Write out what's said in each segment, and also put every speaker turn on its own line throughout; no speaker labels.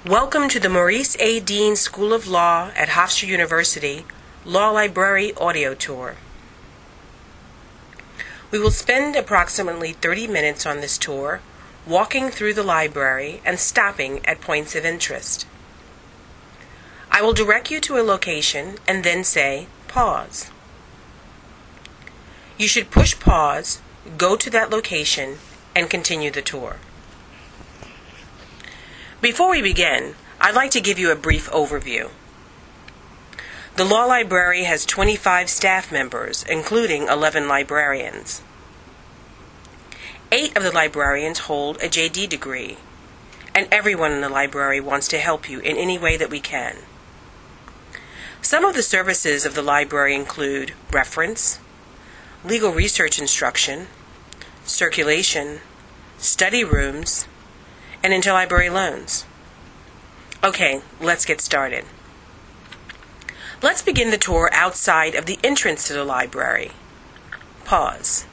Welcome to the Maurice A. Dean School of Law at Hofstra University Law Library Audio Tour. We will spend approximately 30 minutes on this tour, walking through the library and stopping at points of interest. I will direct you to a location and then say, pause. You should push pause, go to that location, and continue the tour. Before we begin, I'd like to give you a brief overview. The Law Library has 25 staff members, including 11 librarians. 8 of the librarians hold a JD degree, and everyone in the library wants to help you in any way that we can. Some of the services of the library include reference, legal research instruction, circulation, study rooms, and interlibrary loans. Okay, let's get started. Let's begin the tour outside of the entrance to the library. Pause.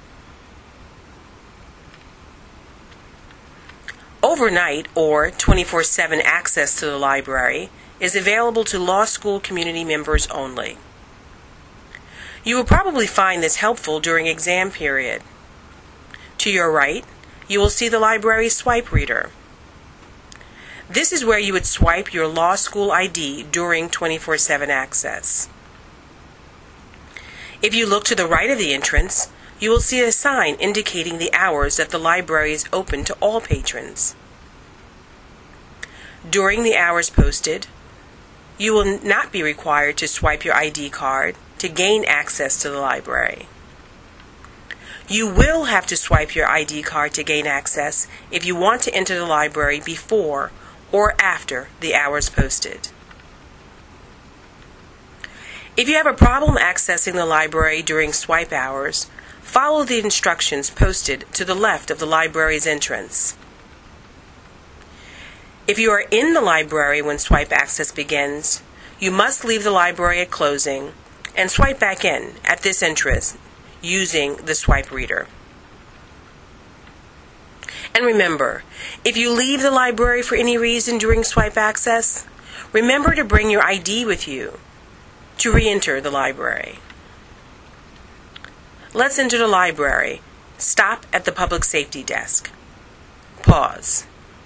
Overnight or 24/7 access to the library is available to law school community members only. You will probably find this helpful during exam period. To your right, you will see the library swipe reader. This is where you would swipe your law school ID during 24/7 access. If you look to the right of the entrance, you will see a sign indicating the hours that the library is open to all patrons. During the hours posted, you will not be required to swipe your ID card to gain access to the library. You will have to swipe your ID card to gain access if you want to enter the library before or after the hours posted. If you have a problem accessing the library during swipe hours, follow the instructions posted to the left of the library's entrance. If you are in the library when swipe access begins, you must leave the library at closing and swipe back in at this entrance using the swipe reader. And remember, if you leave the library for any reason during swipe access, remember to bring your ID with you to re-enter the library. Let's enter the library. Stop at the public safety desk. Pause.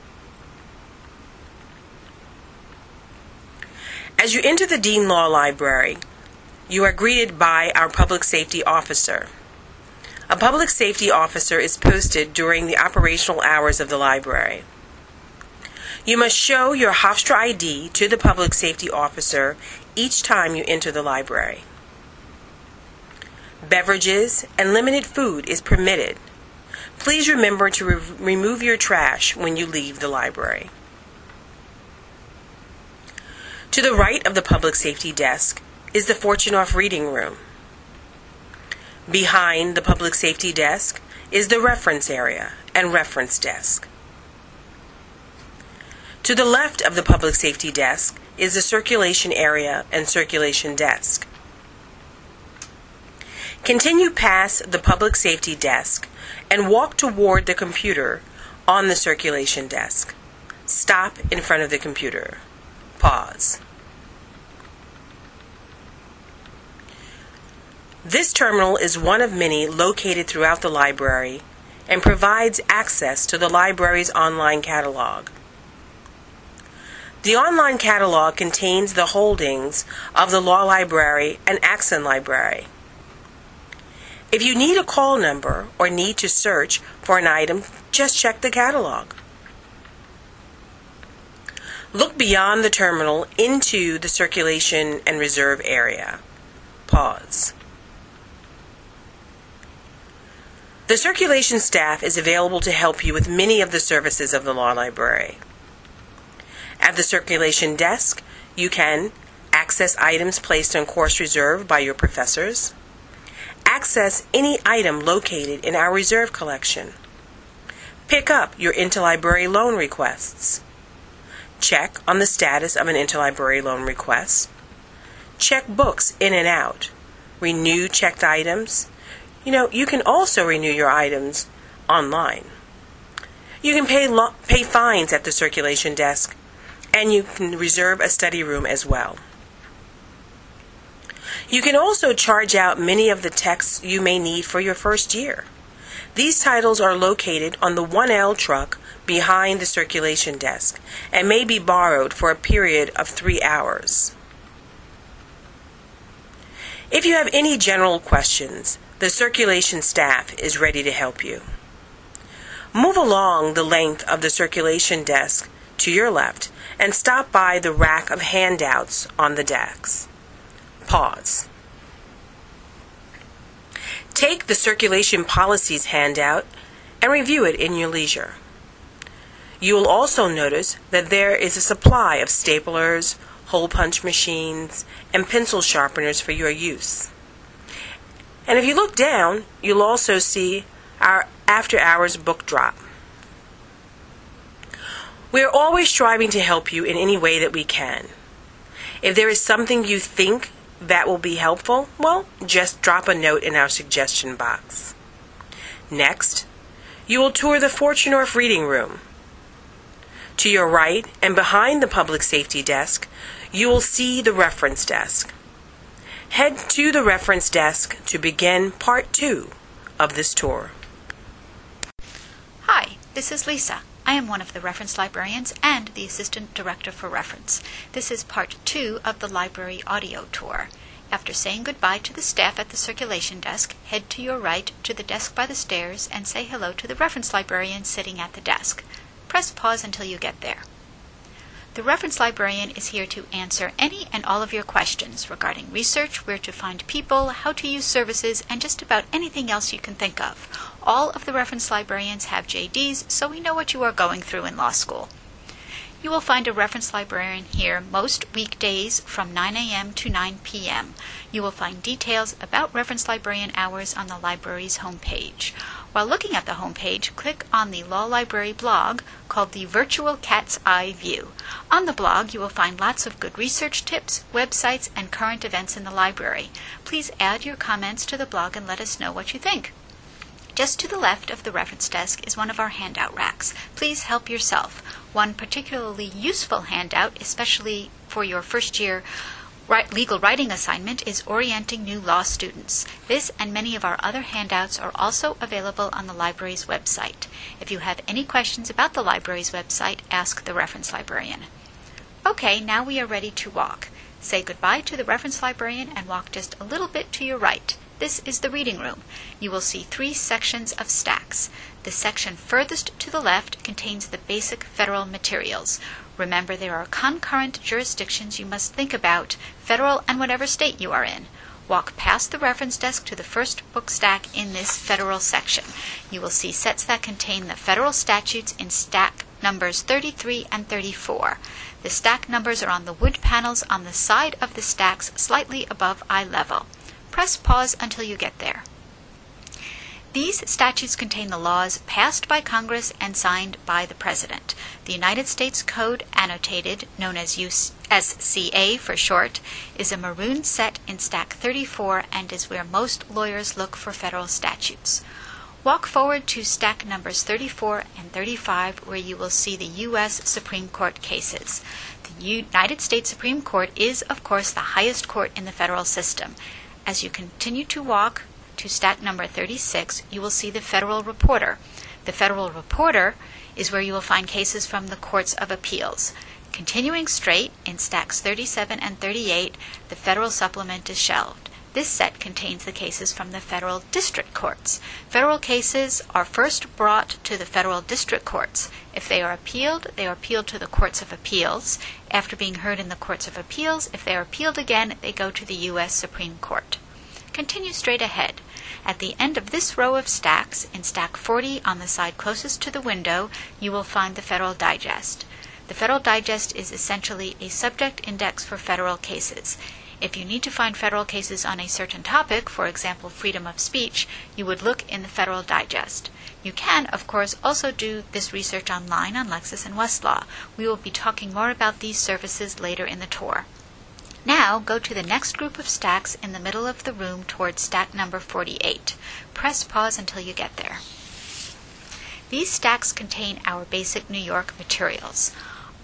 As you enter the Dean Law Library, you are greeted by our public safety officer. A public safety officer is posted during the operational hours of the library. You must show your Hofstra ID to the public safety officer each time you enter the library. Beverages and limited food is permitted. Please remember to remove your trash when you leave the library. To the right of the public safety desk is the Fortunoff Reading Room. Behind the public safety desk is the reference area and reference desk. To the left of the public safety desk is the circulation area and circulation desk. Continue past the public safety desk and walk toward the computer on the circulation desk. Stop in front of the computer. Pause. This terminal is one of many located throughout the library and provides access to the library's online catalog. The online catalog contains the holdings of the Law Library and Axon Library. If you need a call number or need to search for an item, just check the catalog. Look beyond the terminal into the circulation and reserve area. Pause. The circulation staff is available to help you with many of the services of the Law Library. At the circulation desk, you can access items placed on course reserve by your professors, access any item located in our reserve collection, pick up your interlibrary loan requests, check on the status of an interlibrary loan request, check books in and out, renew checked items. You can also renew your items online. You can pay fines at the circulation desk and you can reserve a study room as well. You can also charge out many of the texts you may need for your first year. These titles are located on the 1L truck behind the circulation desk and may be borrowed for a period of 3 hours. If you have any general questions, the circulation staff is ready to help you. Move along the length of the circulation desk to your left and stop by the rack of handouts on the desks. Pause. Take the circulation policies handout and review it in your leisure. You will also notice that there is a supply of staplers, hole punch machines, and pencil sharpeners for your use. And if you look down, you'll also see our after-hours book drop. We are always striving to help you in any way that we can. If there is something you think that will be helpful, well, just drop a note in our suggestion box. Next, you will tour the Fortunorf Reading Room. To your right and behind the public safety desk, you will see the reference desk. Head to the reference desk to begin part 2 of this tour.
Hi, this is Lisa. I am one of the reference librarians and the Assistant Director for Reference. This is part 2 of the library audio tour. After saying goodbye to the staff at the circulation desk, head to your right to the desk by the stairs and say hello to the reference librarian sitting at the desk. Press pause until you get there. The reference librarian is here to answer any and all of your questions regarding research, where to find people, how to use services, and just about anything else you can think of. All of the reference librarians have JDs, so we know what you are going through in law school. You will find a reference librarian here most weekdays from 9 a.m. to 9 p.m. You will find details about reference librarian hours on the library's homepage. While looking at the homepage, click on the Law Library blog called the Virtual Cat's Eye View. On the blog, you will find lots of good research tips, websites, and current events in the library. Please add your comments to the blog and let us know what you think. Just to the left of the reference desk is one of our handout racks. Please help yourself. One particularly useful handout, especially for your first year legal writing assignment, is Orienting New Law Students. This and many of our other handouts are also available on the library's website. If you have any questions about the library's website, ask the reference librarian. Okay, now we are ready to walk. Say goodbye to the reference librarian and walk just a little bit to your right. This is the reading room. You will see 3 sections of stacks. The section furthest to the left contains the basic federal materials. Remember, there are concurrent jurisdictions you must think about, federal and whatever state you are in. Walk past the reference desk to the first book stack in this federal section. You will see sets that contain the federal statutes in stack numbers 33 and 34. The stack numbers are on the wood panels on the side of the stacks slightly above eye level. Press pause until you get there. These statutes contain the laws passed by Congress and signed by the President. The United States Code Annotated, known as SCA for short, is a maroon set in stack 34 and is where most lawyers look for federal statutes. Walk forward to stack numbers 34 and 35, where you will see the U.S. Supreme Court cases. The United States Supreme Court is, of course, the highest court in the federal system. As you continue to walk to stack number 36, you will see the Federal Reporter. The Federal Reporter is where you will find cases from the Courts of Appeals. Continuing straight, in stacks 37 and 38, the Federal Supplement is shelved. This set contains the cases from the federal district courts. Federal cases are first brought to the federal district courts. If they are appealed to the Courts of Appeals. After being heard in the Courts of Appeals, if they are appealed again, they go to the U.S. Supreme Court. Continue straight ahead. At the end of this row of stacks, in stack 40 on the side closest to the window, you will find the Federal Digest. The Federal Digest is essentially a subject index for federal cases. If you need to find federal cases on a certain topic, for example, freedom of speech, you would look in the Federal Digest. You can, of course, also do this research online on Lexis and Westlaw. We will be talking more about these services later in the tour. Now, go to the next group of stacks in the middle of the room towards stack number 48. Press pause until you get there. These stacks contain our basic New York materials.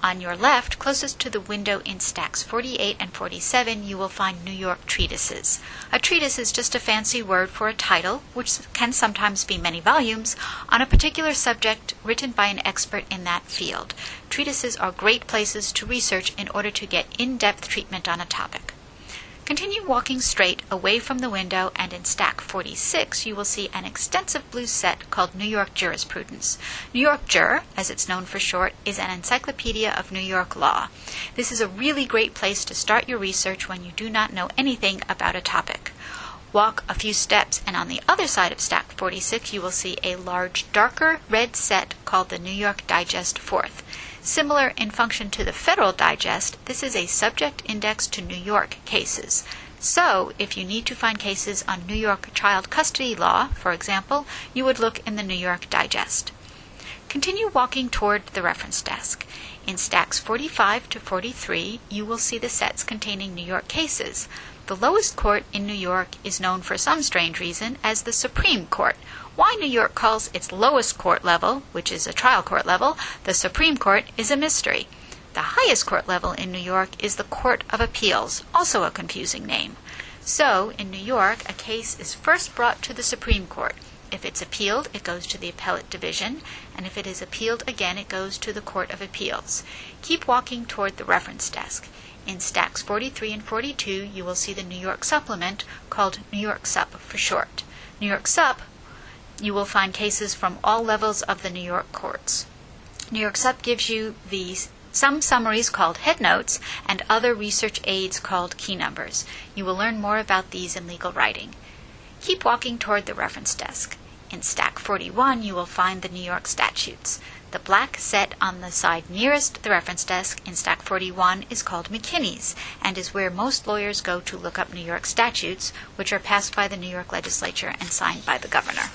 On your left, closest to the window in stacks 48 and 47, you will find New York treatises. A treatise is just a fancy word for a title, which can sometimes be many volumes, on a particular subject written by an expert in that field. Treatises are great places to research in order to get in-depth treatment on a topic. Continue walking straight away from the window, and in stack 46 you will see an extensive blue set called New York Jurisprudence. New York Jur, as it's known for short, is an encyclopedia of New York law. This is a really great place to start your research when you do not know anything about a topic. Walk a few steps, and on the other side of stack 46 you will see a large darker red set called the New York Digest Fourth. Similar in function to the Federal Digest, this is a subject index to New York cases. So, if you need to find cases on New York child custody law, for example, you would look in the New York Digest. Continue walking toward the reference desk. In stacks 45 to 43, you will see the sets containing New York cases. The lowest court in New York is known for some strange reason as the Supreme Court. Why New York calls its lowest court level, which is a trial court level, the Supreme Court, is a mystery. The highest court level in New York is the Court of Appeals, also a confusing name. So, in New York, a case is first brought to the Supreme Court. If it's appealed, it goes to the Appellate Division, and if it is appealed again, it goes to the Court of Appeals. Keep walking toward the reference desk. In stacks 43 and 42, you will see the New York Supplement, called New York Sup for short. New York Sup, you will find cases from all levels of the New York courts. New York Sup gives you some summaries called headnotes and other research aids called key numbers. You will learn more about these in legal writing. Keep walking toward the reference desk. In stack 41, you will find the New York statutes. The black set on the side nearest the reference desk in stack 41 is called McKinney's and is where most lawyers go to look up New York statutes, which are passed by the New York legislature and signed by the governor.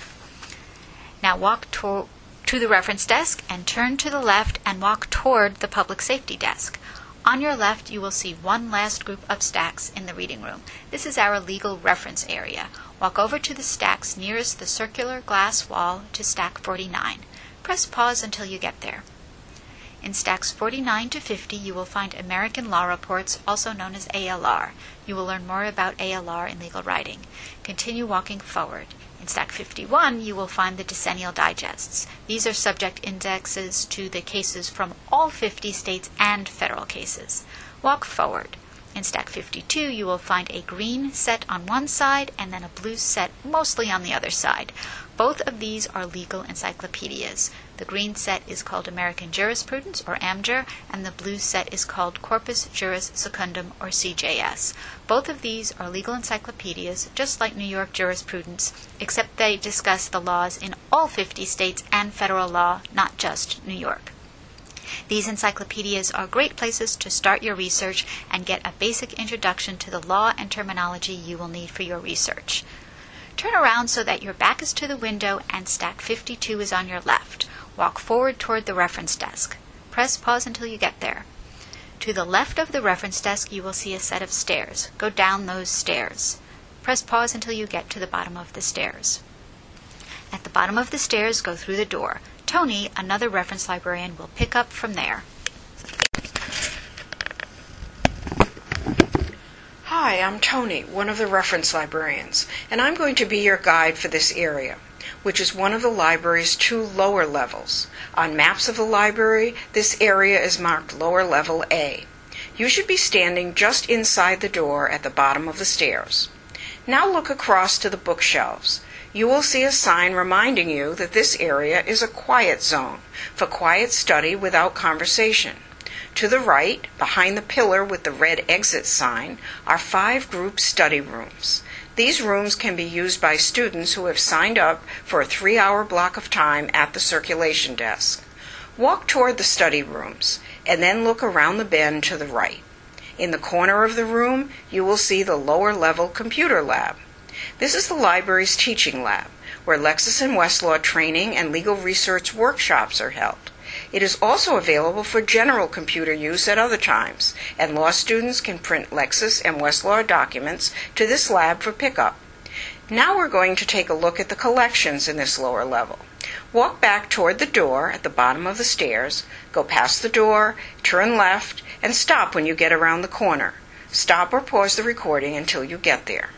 Now walk to the reference desk and turn to the left and walk toward the public safety desk. On your left, you will see one last group of stacks in the reading room. This is our legal reference area. Walk over to the stacks nearest the circular glass wall to stack 49. Press pause until you get there. In stacks 49 to 50, you will find American Law Reports, also known as ALR. You will learn more about ALR in legal writing. Continue walking forward. In stack 51, you will find the Decennial Digests. These are subject indexes to the cases from all 50 states and federal cases. Walk forward. In stack 52, you will find a green set on one side and then a blue set mostly on the other side. Both of these are legal encyclopedias. The green set is called American Jurisprudence, or AmJur, and the blue set is called Corpus Juris Secundum, or CJS. Both of these are legal encyclopedias, just like New York Jurisprudence, except they discuss the laws in all 50 states and federal law, not just New York. These encyclopedias are great places to start your research and get a basic introduction to the law and terminology you will need for your research. Turn around so that your back is to the window and stack 52 is on your left. Walk forward toward the reference desk. Press pause until you get there. To the left of the reference desk, you will see a set of stairs. Go down those stairs. Press pause until you get to the bottom of the stairs. At the bottom of the stairs, go through the door. Tony, another reference librarian, will pick up from there.
Hi, I'm Tony, one of the reference librarians, and I'm going to be your guide for this area, which is one of the library's 2 lower levels. On maps of the library, this area is marked lower level A. You should be standing just inside the door at the bottom of the stairs. Now look across to the bookshelves. You will see a sign reminding you that this area is a quiet zone for quiet study without conversation. To the right, behind the pillar with the red exit sign, are 5 group study rooms. These rooms can be used by students who have signed up for a 3-hour block of time at the circulation desk. Walk toward the study rooms, and then look around the bend to the right. In the corner of the room, you will see the lower level computer lab. This is the library's teaching lab, where Lexis and Westlaw training and legal research workshops are held. It is also available for general computer use at other times, and law students can print Lexis and Westlaw documents to this lab for pickup. Now we're going to take a look at the collections in this lower level. Walk back toward the door at the bottom of the stairs, go past the door, turn left, and stop when you get around the corner. Stop or pause the recording until you get there.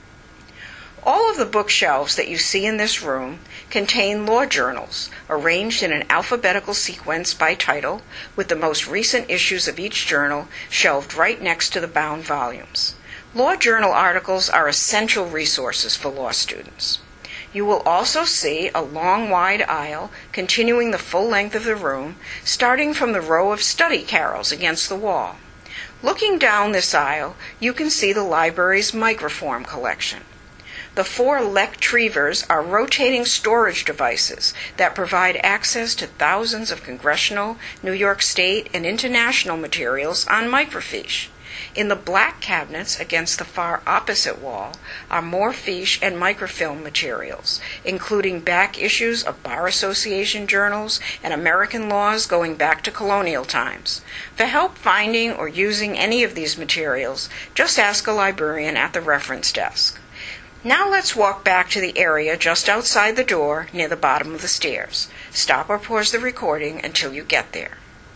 All of the bookshelves that you see in this room contain law journals arranged in an alphabetical sequence by title, with the most recent issues of each journal shelved right next to the bound volumes. Law journal articles are essential resources for law students. You will also see a long, wide aisle continuing the full length of the room, starting from the row of study carrels against the wall. Looking down this aisle, you can see the library's microform collection. The 4 Lectrivers are rotating storage devices that provide access to thousands of congressional, New York State, and international materials on microfiche. In the black cabinets against the far opposite wall are more fiche and microfilm materials, including back issues of Bar Association journals and American laws going back to colonial times. For help finding or using any of these materials, just ask a librarian at the reference desk. Now let's walk back to the area just outside the door near the bottom of the stairs. Stop or pause the recording until you get there.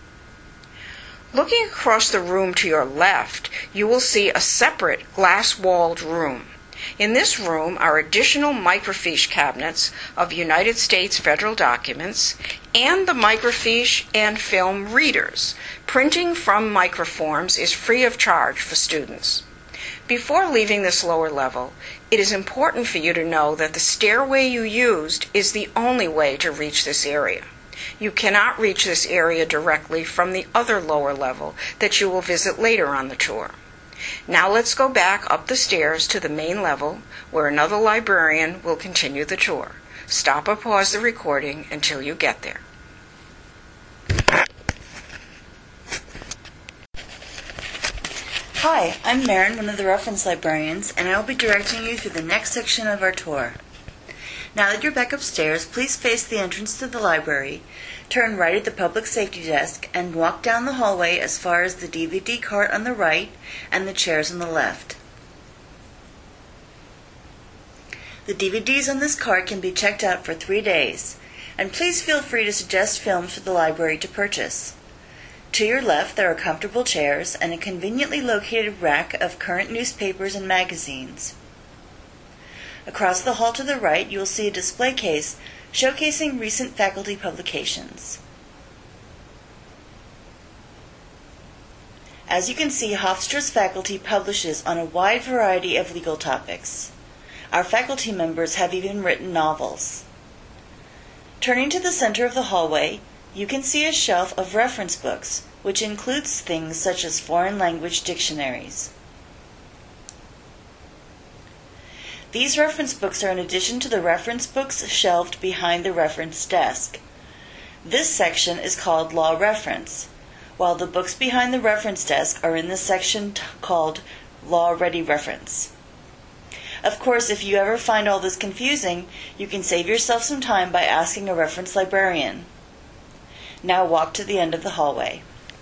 Looking across the room to your left, you will see a separate glass-walled room. In this room are additional microfiche cabinets of United States federal documents and the microfiche and film readers. Printing from microforms is free of charge for students. Before leaving this lower level, it is important for you to know that the stairway you used is the only way to reach this area. You cannot reach this area directly from the other lower level that you will visit later on the tour. Now let's go back up the stairs to the main level, where another librarian will continue the tour. Stop or pause the recording until you get there.
Hi, I'm Marin, one of the reference librarians, and I will be directing you through the next section of our tour. Now that you're back upstairs, please face the entrance to the library, turn right at the public safety desk, and walk down the hallway as far as the DVD cart on the right and the chairs on the left. The DVDs on this cart can be checked out for 3 days, and please feel free to suggest films for the library to purchase. To your left, there are comfortable chairs and a conveniently located rack of current newspapers and magazines. Across the hall to the right, you will see a display case showcasing recent faculty publications. As you can see, Hofstra's faculty publishes on a wide variety of legal topics. Our faculty members have even written novels. Turning to the center of the hallway, you can see a shelf of reference books, which includes things such as foreign language dictionaries. These reference books are in addition to the reference books shelved behind the reference desk. This section is called Law Reference, while the books behind the reference desk are in the section called Law Ready Reference. Of course, if you ever find all this confusing, you can save yourself some time by asking a reference librarian. Now walk to the end of the hallway.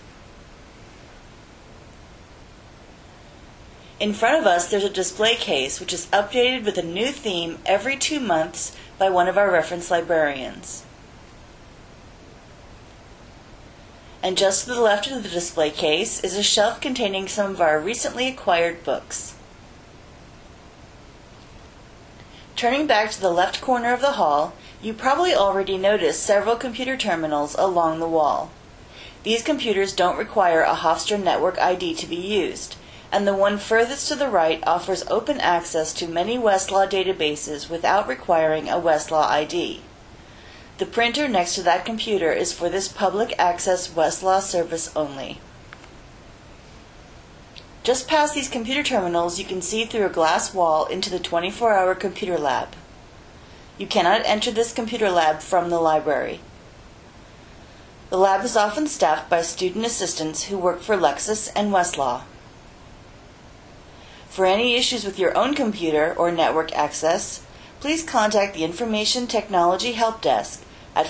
In front of us, there's a display case which is updated with a new theme every 2 months by one of our reference librarians. And just to the left of the display case is a shelf containing some of our recently acquired books. Turning back to the left corner of the hall, you probably already noticed several computer terminals along the wall. These computers don't require a Hofstra network ID to be used, and the one furthest to the right offers open access to many Westlaw databases without requiring a Westlaw ID. The printer next to that computer is for this public access Westlaw service only. Just past these computer terminals, you can see through a glass wall into the 24-hour computer lab. You cannot enter this computer lab from the library. The lab is often staffed by student assistants who work for Lexis and Westlaw. For any issues with your own computer or network access, please contact the Information Technology Help Desk at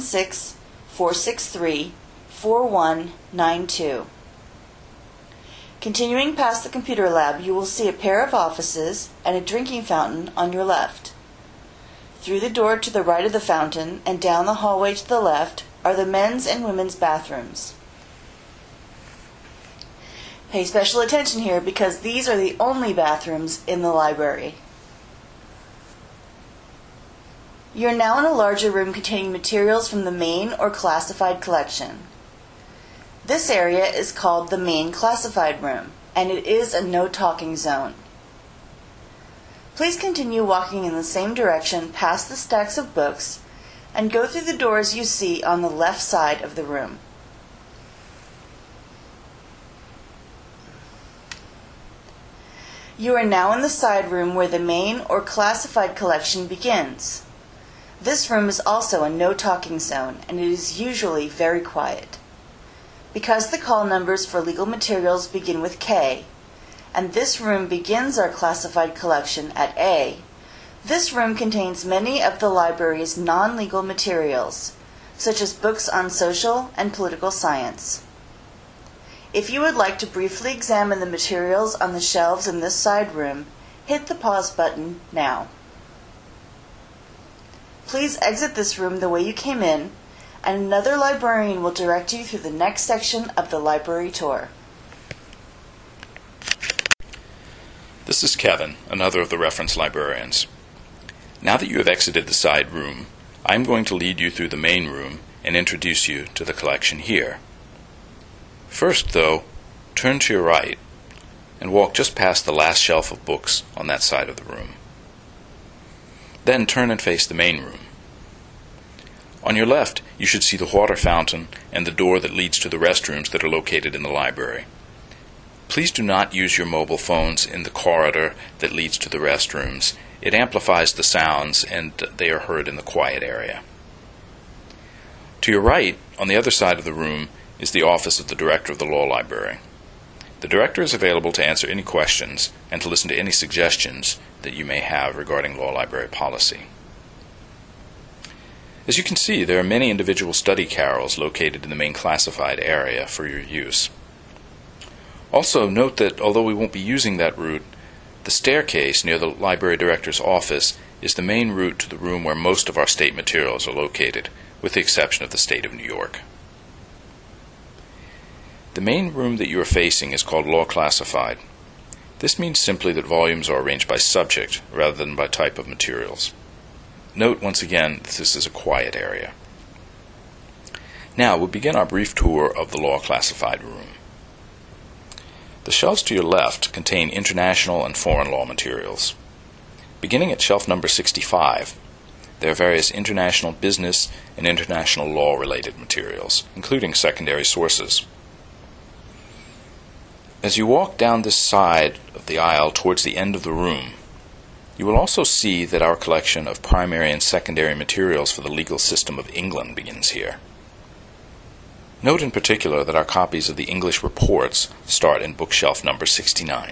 516-463-4192. Continuing past the computer lab, you will see a pair of offices and a drinking fountain on your left. Through the door to the right of the fountain and down the hallway to the left are the men's and women's bathrooms. Pay special attention here because these are the only bathrooms in the library. You're now in a larger room containing materials from the main or classified collection. This area is called the main classified room, and it is a no-talking zone. Please continue walking in the same direction past the stacks of books and go through the doors you see on the left side of the room. You are now in the side room where the main or classified collection begins. This room is also a no-talking zone, and it is usually very quiet. Because the call numbers for legal materials begin with K, and this room begins our classified collection at A, this room contains many of the library's non-legal materials, such as books on social and political science. If you would like to briefly examine the materials on the shelves in this side room, hit the pause button now. Please exit this room the way you came in, and another librarian will direct you through the next section of the library tour.
This is Kevin, another of the reference librarians. Now that you have exited the side room, I am going to lead you through the main room and introduce you to the collection here. First, though, turn to your right and walk just past the last shelf of books on that side of the room. Then turn and face the main room. On your left, you should see the water fountain and the door that leads to the restrooms that are located in the library. Please do not use your mobile phones in the corridor that leads to the restrooms. It amplifies the sounds and they are heard in the quiet area. To your right, on the other side of the room, is the office of the director of the law library. The director is available to answer any questions and to listen to any suggestions that you may have regarding law library policy. As you can see, there are many individual study carrels located in the main classified area for your use. Also, note that although we won't be using that route, the staircase near the library director's office is the main route to the room where most of our state materials are located, with the exception of the state of New York. The main room that you are facing is called Law Classified. This means simply that volumes are arranged by subject rather than by type of materials. Note once again that this is a quiet area. Now we'll begin our brief tour of the Law Classified room. The shelves to your left contain international and foreign law materials. Beginning at shelf number 65, there are various international business and international law-related materials, including secondary sources. As you walk down this side of the aisle towards the end of the room, you will also see that our collection of primary and secondary materials for the legal system of England begins here. Note in particular that our copies of the English reports start in bookshelf number 69.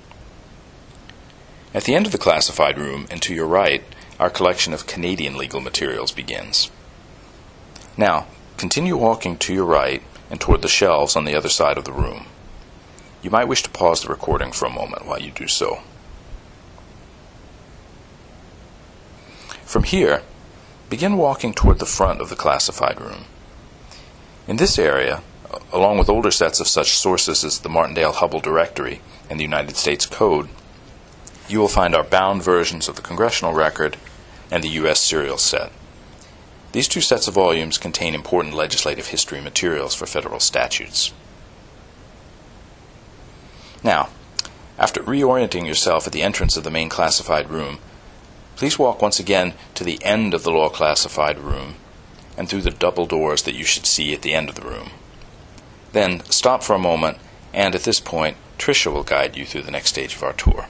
At the end of the classified room, and to your right, our collection of Canadian legal materials begins. Now, continue walking to your right and toward the shelves on the other side of the room. You might wish to pause the recording for a moment while you do so. From here, begin walking toward the front of the classified room. In this area, along with older sets of such sources as the Martindale-Hubbell Directory and the United States Code, you will find our bound versions of the Congressional Record and the U.S. Serial Set. These two sets of volumes contain important legislative history materials for federal statutes. Now, after reorienting yourself at the entrance of the main classified room, please walk once again to the end of the Law Classified room and through the double doors that you should see at the end of the room. Then stop for a moment, and at this point, Tricia will guide you through the next stage of our tour.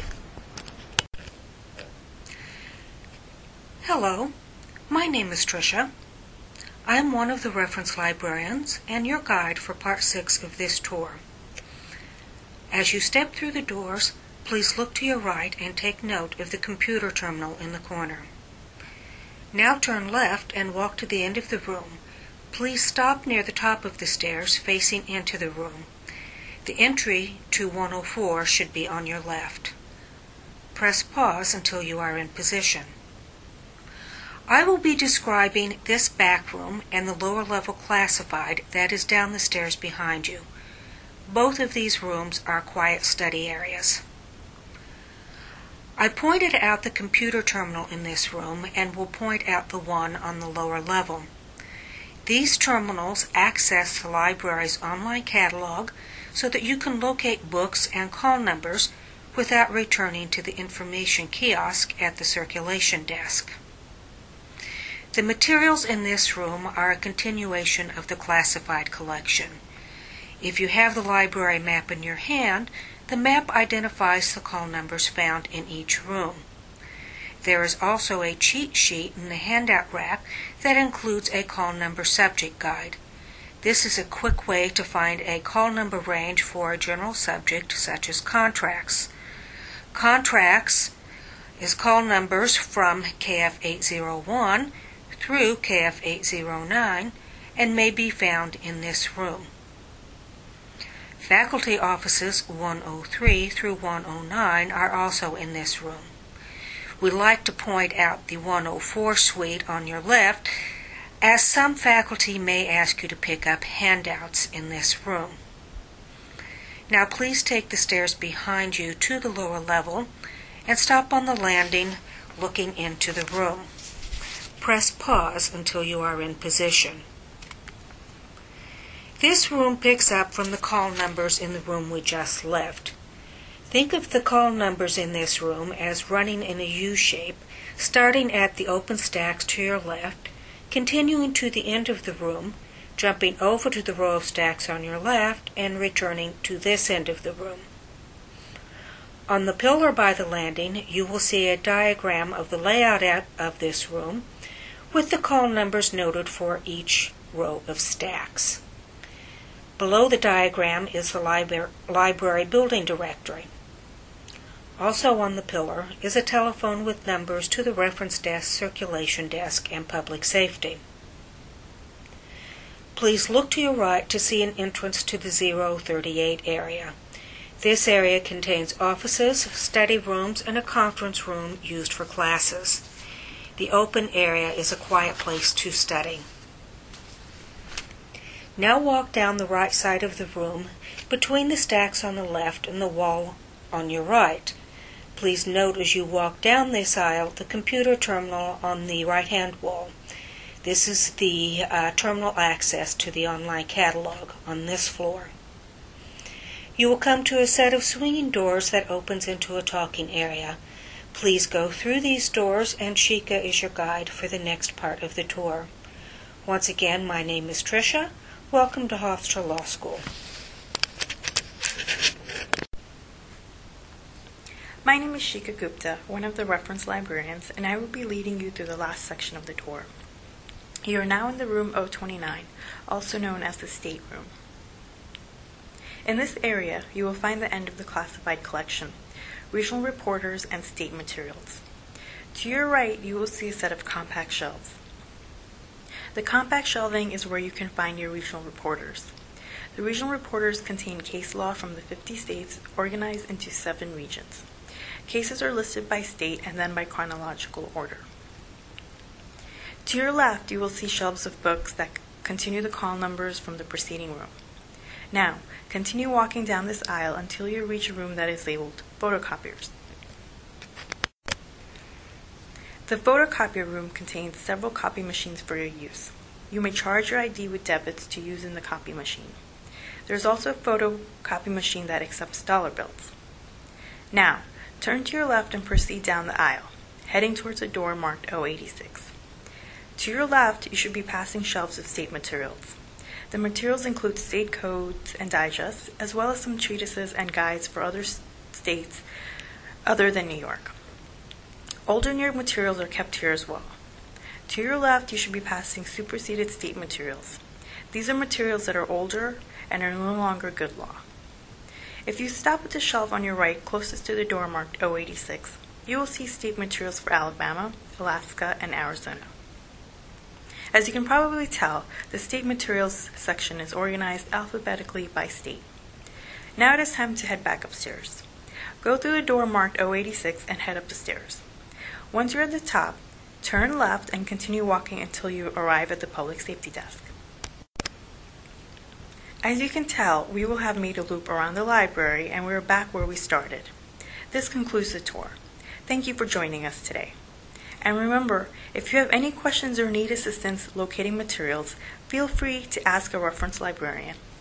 Hello, my name is Tricia. I am one of the reference librarians and your guide for Part 6 of this tour. As you step through the doors, please look to your right and take note of the computer terminal in the corner. Now turn left and walk to the end of the room. Please stop near the top of the stairs facing into the room. The entry to 104 should be on your left. Press pause until you are in position. I will be describing this back room and the lower level classified that is down the stairs behind you. Both of these rooms are quiet study areas. I pointed out the computer terminal in this room and will point out the one on the lower level. These terminals access the library's online catalog so that you can locate books and call numbers without returning to the information kiosk at the circulation desk. The materials in this room are a continuation of the classified collection. If you have the library map in your hand, the map identifies the call numbers found in each room. There is also a cheat sheet in the handout rack that includes a call number subject guide. This is a quick way to find a call number range for a general subject such as contracts. Contracts is call numbers from KF801 through KF809 and may be found in this room. Faculty offices 103 through 109 are also in this room. We'd like to point out the 104 suite on your left, as some faculty may ask you to pick up handouts in this room. Now please take the stairs behind you to the lower level and stop on the landing looking into the room. Press pause until you are in position. This room picks up from the call numbers in the room we just left. Think of the call numbers in this room as running in a U shape, starting at the open stacks to your left, continuing to the end of the room, jumping over to the row of stacks on your left, and returning to this end of the room. On the pillar by the landing, you will see a diagram of the layout of this room, with the call numbers noted for each row of stacks. Below the diagram is the library building directory. Also on the pillar is a telephone with numbers to the reference desk, circulation desk, and public safety. Please look to your right to see an entrance to the 038 area. This area contains offices, study rooms, and a conference room used for classes. The open area is a quiet place to study. Now walk down the right side of the room between the stacks on the left and the wall on your right. Please note as you walk down this aisle the computer terminal on the right-hand wall. This is the terminal access to the online catalog on this floor. You will come to a set of swinging doors that opens into a talking area. Please go through these doors, and Shika is your guide for the next part of the tour. Once again, my name is Tricia. Welcome to Hofstra Law School.
My name is Shika Gupta, one of the reference librarians, and I will be leading you through the last section of the tour. You are now in the room 029, also known as the State Room. In this area, you will find the end of the classified collection, regional reporters, and state materials. To your right, you will see a set of compact shelves. The compact shelving is where you can find your regional reporters. The regional reporters contain case law from the 50 states organized into 7 regions. Cases are listed by state and then by chronological order. To your left, you will see shelves of books that continue the call numbers from the preceding room. Now, continue walking down this aisle until you reach a room that is labeled photocopiers. The photocopier room contains several copy machines for your use. You may charge your ID with debits to use in the copy machine. There is also a photocopy machine that accepts dollar bills. Now, turn to your left and proceed down the aisle, heading towards a door marked 086. To your left, you should be passing shelves of state materials. The materials include state codes and digests, as well as some treatises and guides for other states other than New York. Older New York materials are kept here as well. To your left, you should be passing superseded state materials. These are materials that are older and are no longer good law. If you stop at the shelf on your right, closest to the door marked 086, you will see state materials for Alabama, Alaska, and Arizona. As you can probably tell, the state materials section is organized alphabetically by state. Now it is time to head back upstairs. Go through the door marked 086 and head up the stairs. Once you're at the top, Turn left and continue walking until you arrive at the public safety desk. As you can tell, we will have made a loop around the library and we're back where we started. This concludes the tour. Thank you for joining us today. And remember, if you have any questions or need assistance locating materials, feel free to ask a reference librarian.